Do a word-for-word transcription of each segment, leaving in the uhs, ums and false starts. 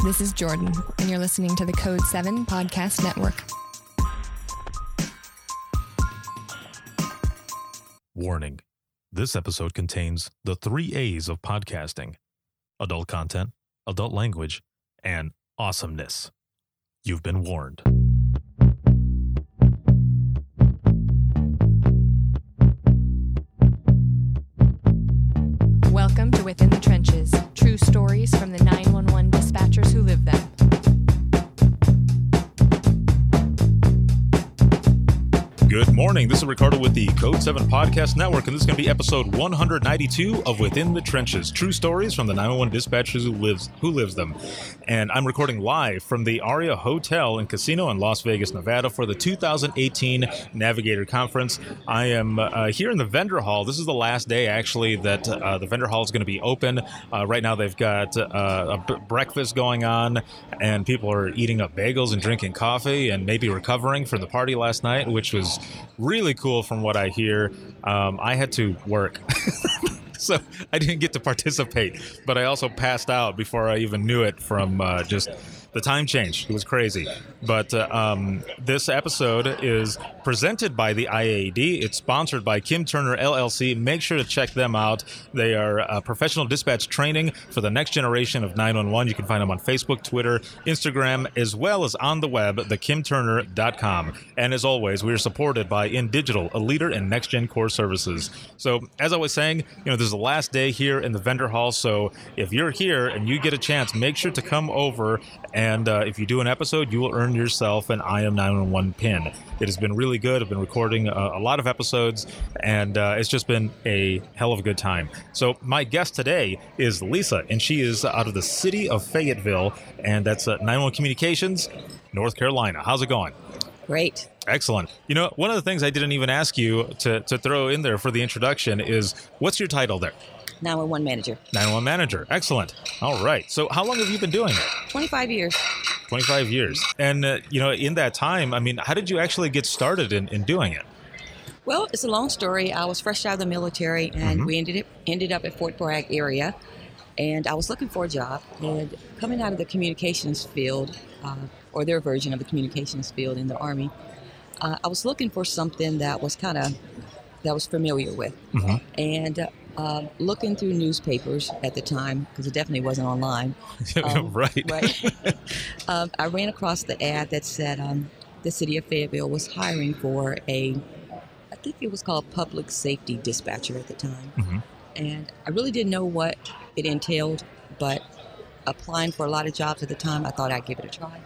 this is Jordan, and you're listening to the Code seven Podcast Network. Warning. This episode contains the three A's of podcasting: adult content, adult language, and awesomeness. You've been warned. Welcome to Within the Trenches, true stories from the nine one one dispatchers who live them. Good morning. This is Ricardo with the Code seven Podcast Network, and this is going to be episode one ninety-two of Within the Trenches, true stories from the nine one one dispatchers who lives who lives them. And I'm recording live from the Aria Hotel and Casino in Las Vegas, Nevada for the two thousand eighteen Navigator Conference. I am uh, here in the vendor hall. This is the last day, actually, that uh, the vendor hall is going to be open. Uh, right now, they've got uh, a b- breakfast going on, and people are eating up bagels and drinking coffee and maybe recovering from the party last night, which was really cool from what I hear. Um, I had to work, so I didn't get to participate, but I also passed out before I even knew it from uh, just the time change. It was crazy. But uh, um, this episode is presented by the I A A D. It's sponsored by Kim Turner L L C. Make sure to check them out. They are uh, professional dispatch training for the next generation of nine one one. You can find them on Facebook, Twitter, Instagram, as well as on the web, the kim turner dot com. And as always, we are supported by InDigital, a leader in next-gen core services. So as I was saying, you know, this is the last day here in the vendor hall. So if you're here and you get a chance, make sure to come over. And uh, if you do an episode, you will earn yourself an I am nine one one pin. It has been really good. I've been recording a, a lot of episodes, and uh, it's just been a hell of a good time. So my guest today is Lisa, and she is out of the city of Fayetteville, and that's uh, nine one one Communications, North Carolina. How's it going? Great. Excellent. You know, one of the things I didn't even ask you to, to throw in there for the introduction is, what's your title there? nine one one manager. nine one one manager. Excellent. All right. So how long have you been doing it? twenty-five years. twenty-five years. And, uh, you know, in that time, I mean, how did you actually get started in, in doing it? Well, it's a long story. I was fresh out of the military, and Mm-hmm. we ended up, ended up at Fort Bragg area, and I was looking for a job. And coming out of the communications field, uh, or their version of the communications field in the Army, uh, I was looking for something that was kind of, that I was familiar with. Mm-hmm. And uh, uh, looking through newspapers at the time, because it definitely wasn't online. Um, right. Right. um, I ran across the ad that said um, the city of Fayetteville was hiring for a, I think it was called public safety dispatcher at the time. Mm-hmm. And I really didn't know what it entailed, but applying for a lot of jobs at the time, I thought I'd give it a try.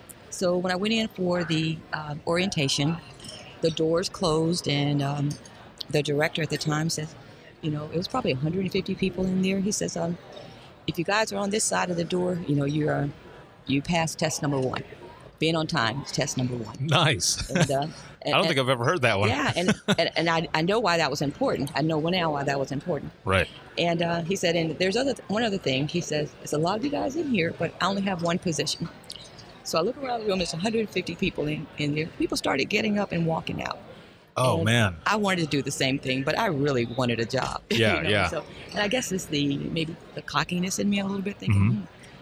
So when I went in for the um, orientation, the doors closed, and um, the director at the time said, you know, it was probably one hundred fifty people in there. He says, um, if you guys are on this side of the door, you know, you're uh, you passed test number one. Being on time is test number one. Nice. And, uh, and, I don't and, think I've ever heard that one. Yeah, and and, and I, I know why that was important. I know now why that was important. Right. And uh, he said, and there's other one other thing. He says, there's a lot of you guys in here, but I only have one position. So I look around the room, there's one hundred fifty people in, in there. People started getting up and walking out. Oh, And man. I wanted to do the same thing, but I really wanted a job. Yeah, you know? yeah. So, and I guess it's the maybe the cockiness in me a little bit, thinking, Mhm. hmm,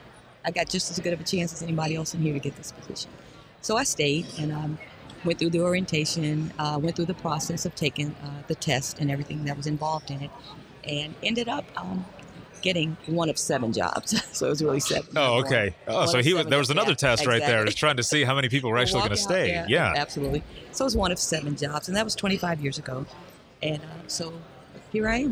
I got just as good of a chance as anybody else in here to get this position. So I stayed and um, went through the orientation, uh, went through the process of taking uh, the test and everything that was involved in it, and ended up um, getting one of seven jobs. So it was really seven. Oh, okay. Oh, One so of he was, seven there was jobs. another Yeah, test right there, exactly. just trying to see how many people were actually going to Walk out, stay. Yeah. Absolutely. So it was one of seven jobs, and that was twenty-five years ago. And uh, so here I am.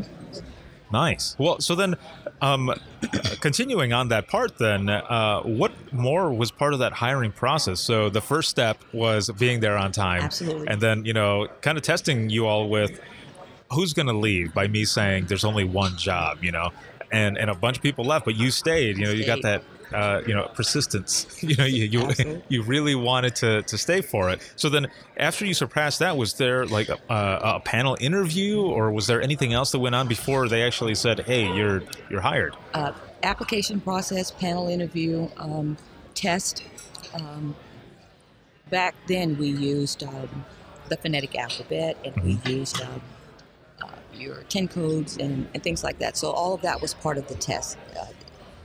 Nice. Well, so then, um, continuing on that part, then, uh, what more was part of that hiring process? So the first step was being there on time. Absolutely. And then, you know, kind of testing you all with who's going to leave by me saying there's only one job, you know, and, and a bunch of people left, but you stayed, you know, you got that, uh, you know, persistence, you know, you, you, you really wanted to, to stay for it. So then after you surpassed that, was there like a, a panel interview, or was there anything else that went on before they actually said, hey, you're, you're hired? Uh, application process, panel interview, um, test. Um, back then we used um, the phonetic alphabet, and we used um, uh, your ten codes and, and things like that. So all of that was part of the test. Uh,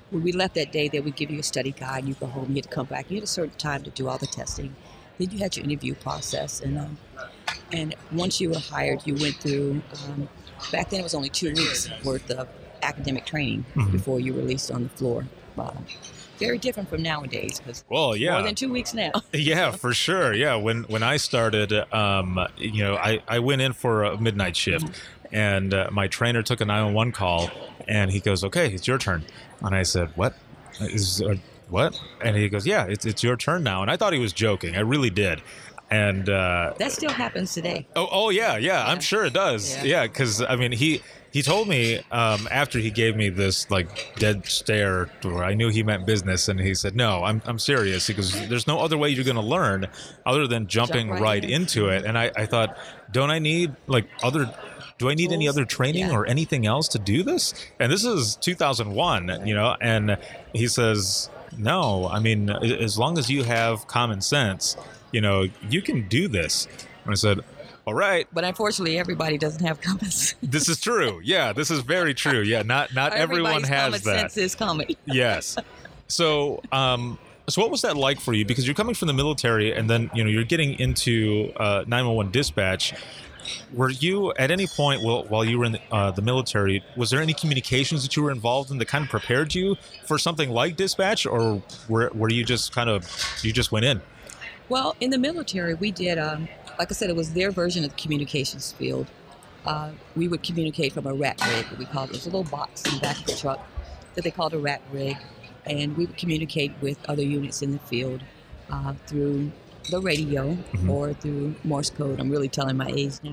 when we left that day, they would give you a study guide. You go home, you had to come back. You had a certain time to do all the testing. Then you had your interview process. And um, and once you were hired, you went through, um, back then it was only two weeks worth of academic training mm-hmm. before you were released on the floor. Wow. Very different from nowadays. Cause well, yeah. More than two weeks now. Yeah, for sure. Yeah, when when I started, um, you know, I, I went in for a midnight shift. Mm-hmm. And uh, my trainer took a nine one one call, and he goes, "Okay, it's your turn." And I said, "What? Is uh, what?" And he goes, "Yeah, it's it's your turn now." And I thought he was joking. I really did. And uh, that still happens today. Oh, oh yeah, yeah, yeah. I'm sure it does. Yeah, because yeah, I mean, he he told me um, after he gave me this like dead stare, where I knew he meant business, and he said, "No, I'm I'm serious." He goes, "There's no other way you're going to learn other than jumping Jump right, right in. into it." And I, I thought, don't I need like other Do I need any other training yeah. or anything else to do this? And this is two thousand one, right. you know, and he says, no, I mean, as long as you have common sense, you know, you can do this. And I said, all right. But unfortunately, everybody doesn't have common sense. This is true. Yeah, this is very true. Yeah, not not everyone has common that. Common sense is common. Yes. So, um, so what was that like for you? Because you're coming from the military, and then, you know, you're getting into uh, nine one one dispatch. Were you at any point while, while you were in the, uh, the military, was there any communications that you were involved in that kind of prepared you for something like dispatch, or were, were you just kind of, you just went in? Well, in the military, we did, um, like I said, it was their version of the communications field. Uh, we would communicate from a rat rig, we called it. It was a little box in the back of the truck that they called a rat rig, and we would communicate with other units in the field uh, through the radio mm-hmm. or through Morse code. I'm really telling my age now.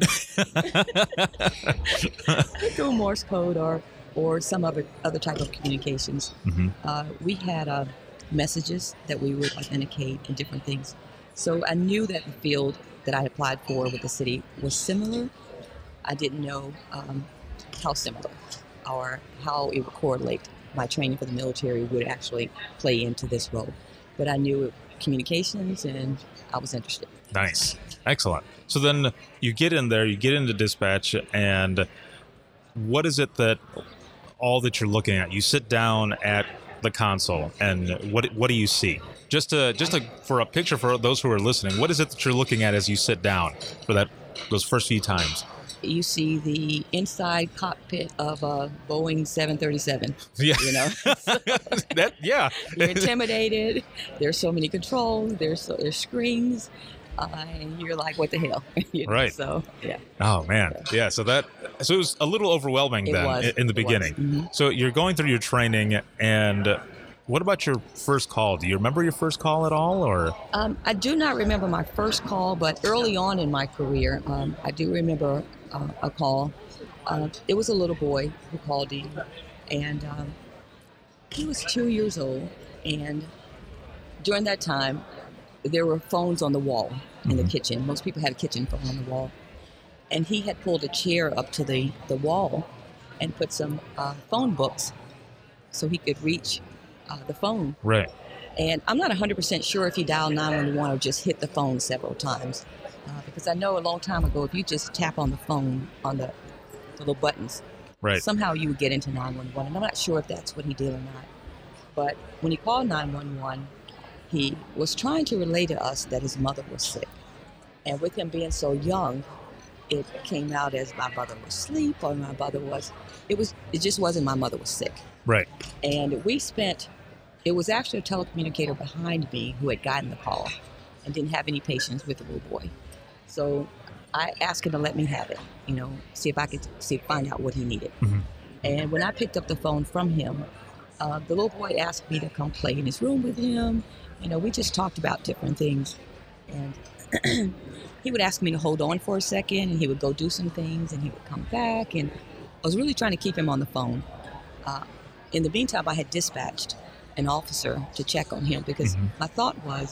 Through Morse code or or some other other type of communications. Mm-hmm. Uh, we had uh, messages that we would authenticate and different things. So I knew that the field that I applied for with the city was similar. I didn't know um, how similar or how it would correlate. My training for the military would actually play into this role. But I knew it, communications, and I was interested. Nice. Excellent. So then you get in there, you get into dispatch, and what is it that all that you're looking at? You sit down at the console, and what what do you see? Just to, just to, for a picture for those who are listening, what is it that you're looking at as you sit down for that those first few times? You see the inside cockpit of a Boeing seven thirty-seven. Yeah. You know? that, yeah. You're intimidated. There's so many controls. There's so, there's screens. Uh, and you're like, what the hell? You know? Right. So, yeah. Oh, man. Yeah. So that, so it was a little overwhelming it then was. in the beginning. Mm-hmm. So you're going through your training, and what about your first call? Do you remember your first call at all, or? Um, I do not remember my first call, but early on in my career, um, I do remember uh, a call. Uh, it was a little boy who called in, and um, he was two years old. And during that time, there were phones on the wall in mm-hmm. the kitchen. Most people had a kitchen phone on the wall. And he had pulled a chair up to the, the wall and put some uh, phone books so he could reach uh, the phone. Right. And I'm not one hundred percent sure if he dialed nine one one or just hit the phone several times. Uh, because I know a long time ago, if you just tap on the phone, on the, the little buttons, right. somehow you would get into nine one one. And I'm not sure if that's what he did or not. But when he called nine one one, he was trying to relay to us that his mother was sick. And with him being so young, it came out as my mother was asleep or my mother was, it was, it just wasn't my mother was sick. Right. And we spent, it was actually a telecommunicator behind me who had gotten the call and didn't have any patience with the little boy. So I asked him to let me have it, you know, see if I could see, find out what he needed. Mm-hmm. And when I picked up the phone from him, uh, the little boy asked me to come play in his room with him. You know, we just talked about different things. And he would ask me to hold on for a second, and he would go do some things, and he would come back. And I was really trying to keep him on the phone. Uh, in the meantime, I had dispatched an officer to check on him because mm-hmm. my thought was,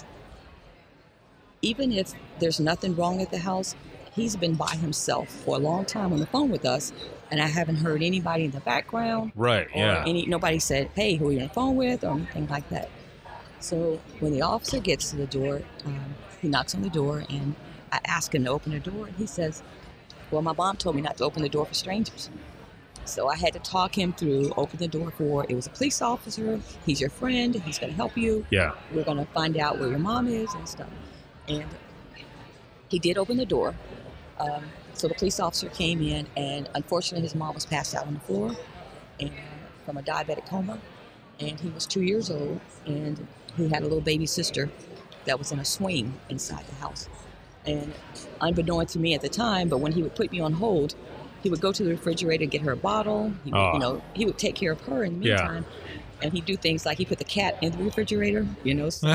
even if there's nothing wrong at the house, he's been by himself for a long time on the phone with us, and I haven't heard anybody in the background. Right, or yeah. Any, nobody said, hey, who are you on the phone with, or anything like that. So when the officer gets to the door, um, he knocks on the door, and I ask him to open the door, and he says, well, my mom told me not to open the door for strangers. So I had to talk him through, open the door for, it was a police officer, he's your friend, he's going to help you. Yeah. We're going to find out where your mom is and stuff. And he did open the door. Um, so the police officer came in, and unfortunately his mom was passed out on the floor and from a diabetic coma. And he was two years old, and he had a little baby sister that was in a swing inside the house. And unbeknown to me at the time, but when he would put me on hold, he would go to the refrigerator and get her a bottle. He would, oh. you know, he would take care of her in the meantime. Yeah. And he'd do things like he put the cat in the refrigerator, you know. So.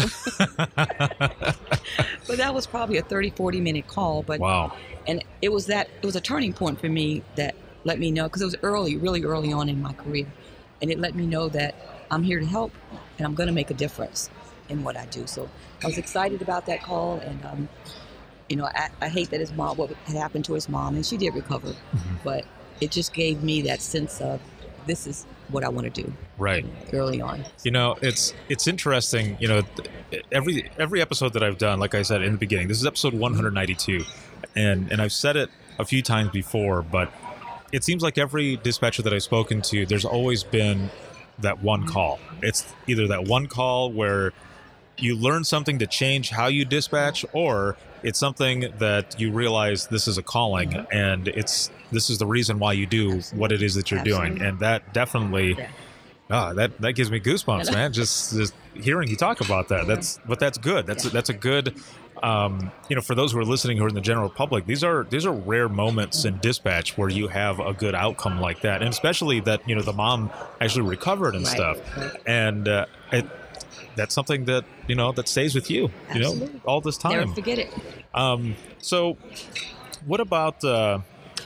But that was probably a thirty, forty minute call. But wow. And it was that, it was a turning point for me that let me know, because it was early, really early on in my career. And it let me know that I'm here to help, and I'm going to make a difference in what I do. So I was excited about that call. And, um, you know, I, I hate that his mom, what had happened to his mom, and she did recover. Mm-hmm. But it just gave me that sense of, this is what I want to do. Right. Early on. You know, it's it's interesting, you know, every every episode that I've done, like I said in the beginning, this is episode one hundred ninety-two. And and I've said it a few times before, but it seems like every dispatcher that I've spoken to, there's always been that one call. It's either that one call where you learn something to change how you dispatch, or it's something that you realize this is a calling, mm-hmm. and it's this is the reason why you do Absolutely. What it is that you're Absolutely. Doing. And that definitely, yeah. ah, that, that gives me goosebumps, man. Just, just hearing you talk about that. That's, but that's good. That's, yeah. that's a good, um, you know, for those who are listening who are in the general public, these are, these are rare moments in dispatch where you have a good outcome like that. And especially that, you know, the mom actually recovered and right. stuff. Right. And, uh, it, that's something that, you know, that stays with you, Absolutely. You know, all this time. Never forget it. Um, so what about, uh,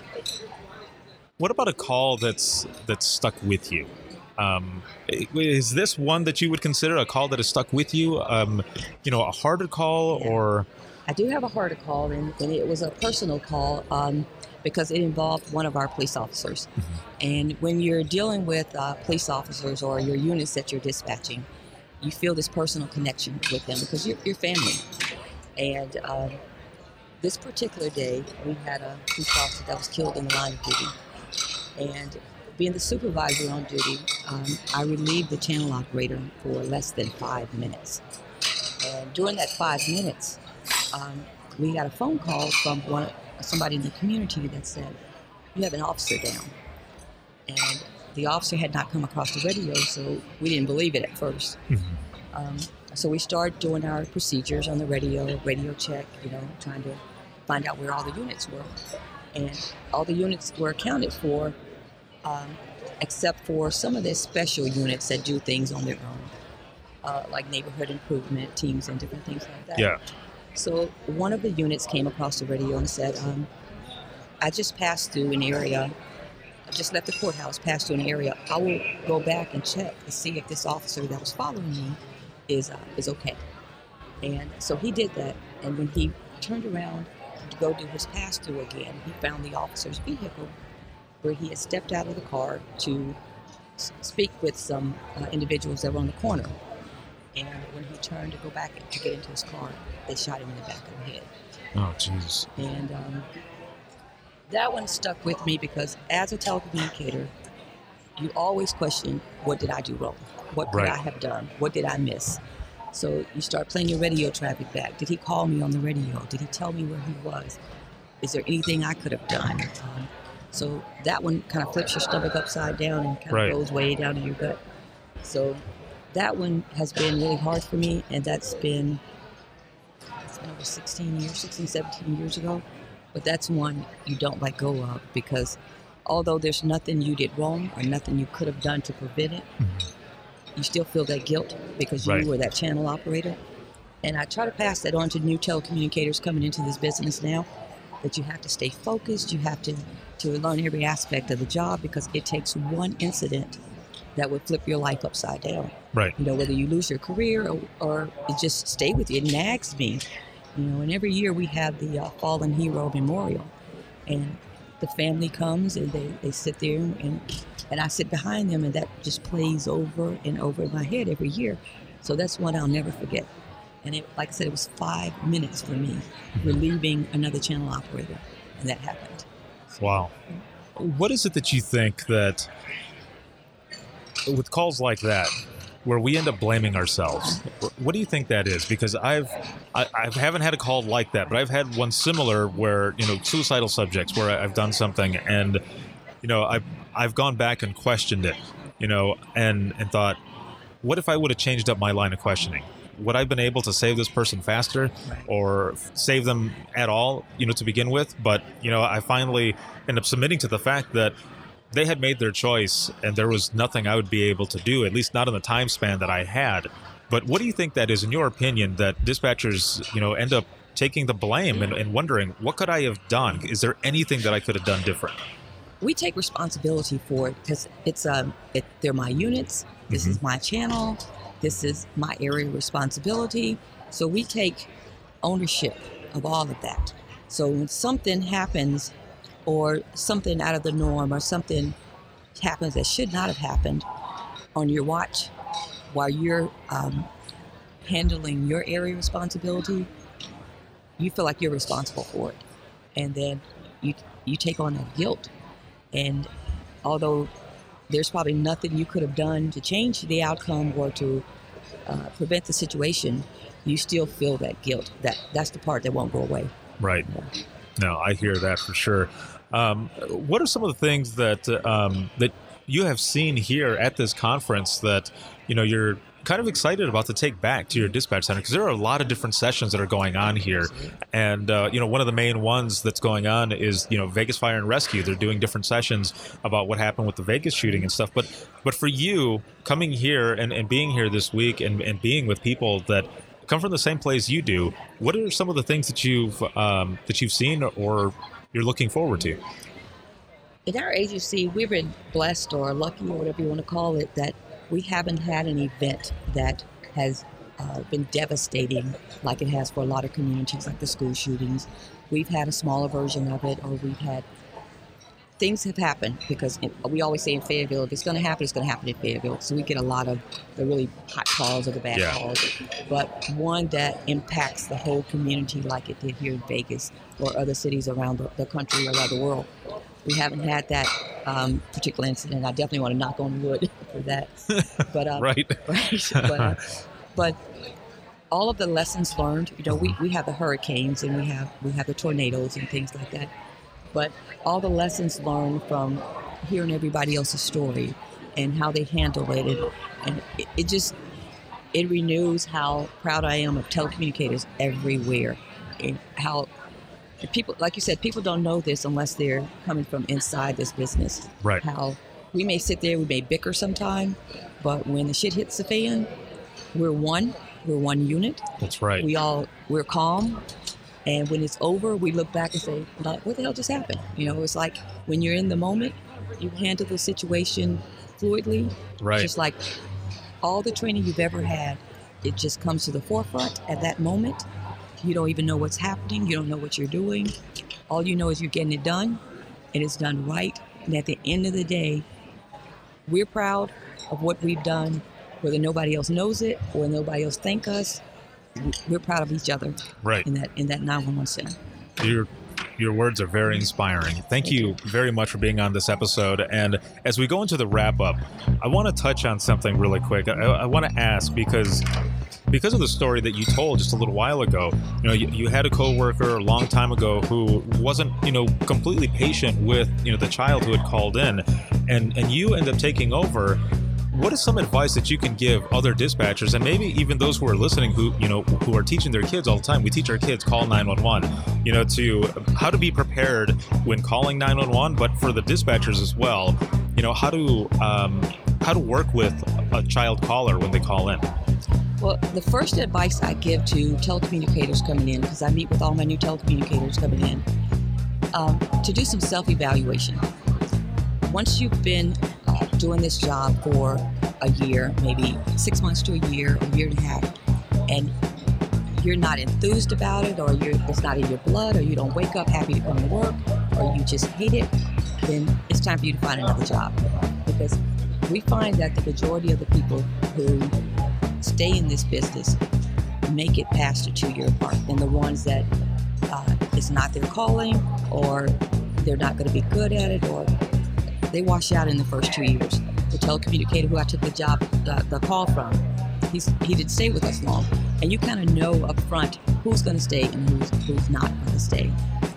what about a call that's, that's stuck with you? Um, is this one that you would consider a call that is stuck with you? Um, you know, a harder call yeah. or? I do have a harder call, and, and it was a personal call, um, because it involved one of our police officers. Mm-hmm. And when you're dealing with uh, police officers or your units that you're dispatching, you feel this personal connection with them because you're, you're family. And um, this particular day, we had a police officer that was killed in the line of duty. And being the supervisor on duty, um, I relieved the channel operator for less than five minutes. And during that five minutes, um, we got a phone call from one somebody in the community that said, "You have an officer down." And the officer had not come across the radio, so we didn't believe it at first. Mm-hmm. Um, so we started doing our procedures on the radio, radio check, you know, trying to find out where all the units were. And all the units were accounted for, um, except for some of the special units that do things on their own, uh, like neighborhood improvement teams and different things like that. Yeah. So one of the units came across the radio and said, um, I just passed through an area, I just left the courthouse, passed through an area. I will go back and check to see if this officer that was following me is uh, is okay. And so he did that, and when he turned around to go do his pass-through again, he found the officer's vehicle where he had stepped out of the car to s- speak with some uh, individuals that were on the corner. And when he turned to go back to get into his car, they shot him in the back of the head. Oh, Jesus. And um, that one stuck with me because as a telecommunicator, you always question, what did I do wrong? What could right. I have done? What did I miss? So you start playing your radio traffic back. Did he call me on the radio? Did he tell me where he was? Is there anything I could have done? Um, so that one kind of flips your stomach upside down and kind right. of goes way down to your gut. So that one has been really hard for me, and that's been, it's been over sixteen years, sixteen, seventeen years ago. But that's one you don't let go of because although there's nothing you did wrong or nothing you could have done to prevent it, mm-hmm. you still feel that guilt because you right. were that channel operator. And I try to pass that on to new telecommunicators coming into this business now, that you have to stay focused, you have to, to learn every aspect of the job because it takes one incident that would flip your life upside down. Right. You know, whether you lose your career or, or it just stay with you. It nags me. You know, and every year we have the uh, Fallen Hero Memorial. And the family comes and they, they sit there and, and I sit behind them and that just plays over and over in my head every year. So that's one I'll never forget. And it, like I said, it was five minutes for me relieving another channel operator. And that happened. Wow. what is it that you think that with calls like that, where we end up blaming ourselves, what do you think that is? Because I've, I, I haven't had a call like that, but I've had one similar where, you know, suicidal subjects where I've done something and, you know, I've, I've gone back and questioned it, you know, and, and thought, what if I would have changed up my line of questioning? Would I have been able to save this person faster or save them at all, you know, to begin with? But, you know, I finally end up submitting to the fact that they had made their choice and there was nothing I would be able to do, at least not in the time span that I had. But what do you think that is, in your opinion, that dispatchers, you know, end up taking the blame and, and wondering, what could I have done? Is there anything that I could have done different? We take responsibility for it because it's um, it, they're my units. This mm-hmm. is my channel. This is my area of responsibility. So we take ownership of all of that. So when something happens or something out of the norm or something happens that should not have happened on your watch while you're um, handling your area of responsibility, you feel like you're responsible for it. And then you you take on that guilt. And although there's probably nothing you could have done to change the outcome or to uh, prevent the situation, you still feel that guilt. That That's the part that won't go away. Right. Yeah. No, I hear that for sure. Um, what are some of the things that um, that you have seen here at this conference that, you know, you're kind of excited about to take back to your dispatch center? Because there are a lot of different sessions that are going on here. And, uh, you know, one of the main ones that's going on is, you know, Vegas Fire and Rescue. They're doing different sessions about what happened with the Vegas shooting and stuff. But but for you, coming here and, and being here this week and, and being with people that come from the same place you do, what are some of the things that you've um, that you've seen or you're looking forward to? In our agency, we've been blessed or lucky or whatever you want to call it, that we haven't had an event that has uh, been devastating like it has for a lot of communities, like the school shootings. We've had a smaller version of it, or we've had things have happened because we always say in Fayetteville, if it's going to happen, it's going to happen in Fayetteville. So we get a lot of the really hot calls or the bad yeah. calls. But one that impacts the whole community like it did here in Vegas or other cities around the, the country or around the world. We haven't had that um, particular incident. I definitely want to knock on wood for that. But um, right. right. But, uh, but all of the lessons learned, you know, we, we have the hurricanes and we have we have the tornadoes and things like that. But all the lessons learned from hearing everybody else's story and how they handle it, and, and it, it just, it renews how proud I am of telecommunicators everywhere, and how people, like you said, people don't know this unless they're coming from inside this business. Right. How we may sit there, we may bicker sometime, but when the shit hits the fan, we're one, we're one unit. That's right. We all, we're calm. And when it's over, we look back and say, what the hell just happened? You know, it's like when you're in the moment, you handle the situation fluidly. Right. Just like all the training you've ever had, it just comes to the forefront at that moment. You don't even know what's happening. You don't know what you're doing. All you know is you're getting it done, and it's done right. And at the end of the day, we're proud of what we've done, whether nobody else knows it or nobody else thank us. We're proud of each other. Right. In that in that nine one one center. Your your words are very inspiring. Thank, Thank you, you very much for being on this episode. And as we go into the wrap up, I want to touch on something really quick. I, I want to ask because because of the story that you told just a little while ago. You know, you, you had a coworker a long time ago who wasn't, you know, completely patient with, you know, the child who had called in, and and you end up taking over. What is some advice that you can give other dispatchers, and maybe even those who are listening who, you know, who are teaching their kids all the time? We teach our kids call nine one one, you know, to how to be prepared when calling nine one one, but for the dispatchers as well, you know, how to um, how to work with a child caller when they call in. Well, the first advice I give to telecommunicators coming in, because I meet with all my new telecommunicators coming in, um, to do some self-evaluation. Once you've been uh, doing this job for a year, maybe six months to a year, a year and a half, and you're not enthused about it, or you're, it's not in your blood, or you don't wake up happy to come to work, or you just hate it, then it's time for you to find another job. Because we find that the majority of the people who stay in this business make it past the two-year mark, and the ones that uh, it's not their calling, or they're not going to be good at it, or they wash out in the first two years. The telecommunicator who I took the job, the, the call from, he's, he didn't stay with us long. And you kind of know up front who's going to stay and who's, who's not going to stay.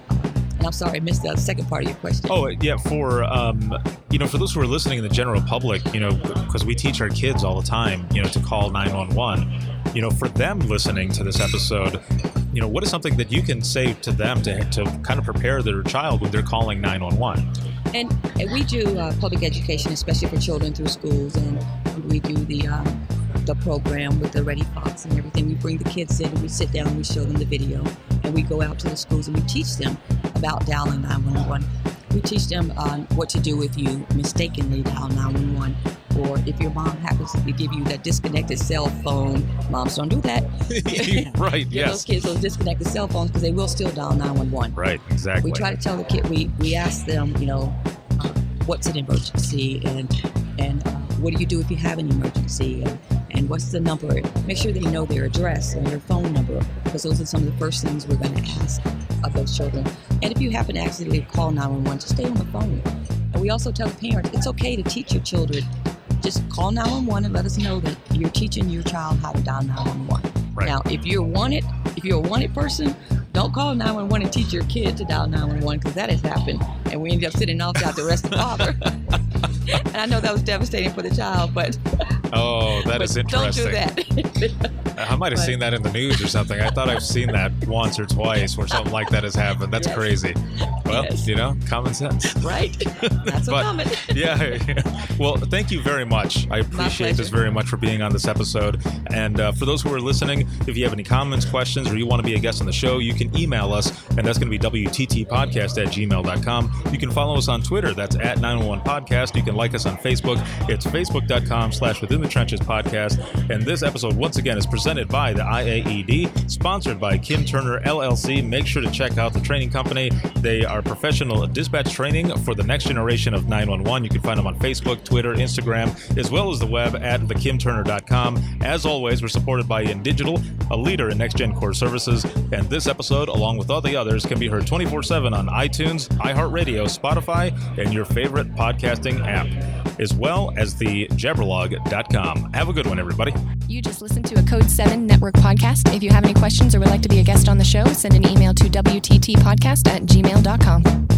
And I'm sorry, I missed the second part of your question. Oh, yeah, for, um, you know, for those who are listening in the general public, you know, because we teach our kids all the time, you know, to call nine one one, you know, for them listening to this episode, you know, what is something that you can say to them to, to kind of prepare their child when they're calling nine one one? And, and we do uh, public education, especially for children through schools, and we do the um, the program with the Ready Fox and everything. We bring the kids in and we sit down and we show them the video, and we go out to the schools and we teach them about dialing nine one one. We teach them uh, what to do if you mistakenly dial nine one one, or if your mom happens to give you that disconnected cell phone. Moms don't do that. Right, Give yes. those kids those disconnected cell phones because they will still dial nine one one. Right, exactly. We try to tell the kid, we, we ask them, you know, uh, what's an emergency, and and uh, what do you do if you have an emergency, and, and what's the number? Make sure they know their address and their phone number, because those are some of the first things we're going to ask of those children. And if you happen to accidentally call nine one one, just stay on the phone. And we also tell the parents, it's okay to teach your children. Just call nine one one and let us know that you're teaching your child how to dial nine one one. Right. Now, if you're wanted, if you're a wanted person, don't call nine one one and teach your kid to dial nine one one, because that has happened, and we ended up sitting off out the rest of the father. And I know that was devastating for the child, but oh, that but is interesting. Don't do that. I might have But- seen that in the news or something. I thought I've seen that once or twice where something like that has happened. That's Yes. crazy. Well, Yes. you know, common sense. Right? That's But- what coming. Yeah. Well, thank you very much. I appreciate this pleasure. very much for being on this episode. And uh, for those who are listening, if you have any comments, questions, or you want to be a guest on the show, you can email us, and that's going to be W T T podcast at gmail dot com. You can follow us on Twitter. That's at nine one one podcast. You can like us on Facebook. It's facebook.com slash Within the Trenches podcast. And this episode, once again, is presented by the I A E D, sponsored by Kim Turner, L L C. Make sure to check out the training company. They are professional dispatch training for the next generation of nine one one. You can find them on Facebook, Twitter, Instagram, as well as the web at the kim turner dot com. As always, we're supported by InDigital, a leader in next-gen core services. And this episode, along with all the others, can be heard twenty-four seven on iTunes, iHeartRadio, Spotify, and your favorite podcasting app, as well as the jabberlog dot com. Have a good one, everybody. You just listened to a Code seven Network podcast. If you have any questions or would like to be a guest on the show, send an email to W T T podcast at gmail dot com.